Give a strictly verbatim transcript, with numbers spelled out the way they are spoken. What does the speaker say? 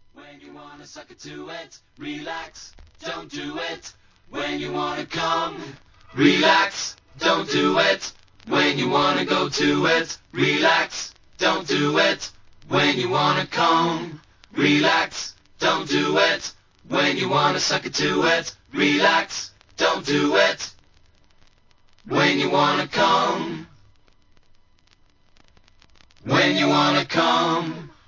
When you wanna suck it to it, relax, don't do it. When you wanna come, relax, don't do it. When you wanna go to it, relax, don't do it. When you wanna come, relax, don't do it. When you wanna suck it to it, relax, don't do it. When you wanna come, when you wanna come.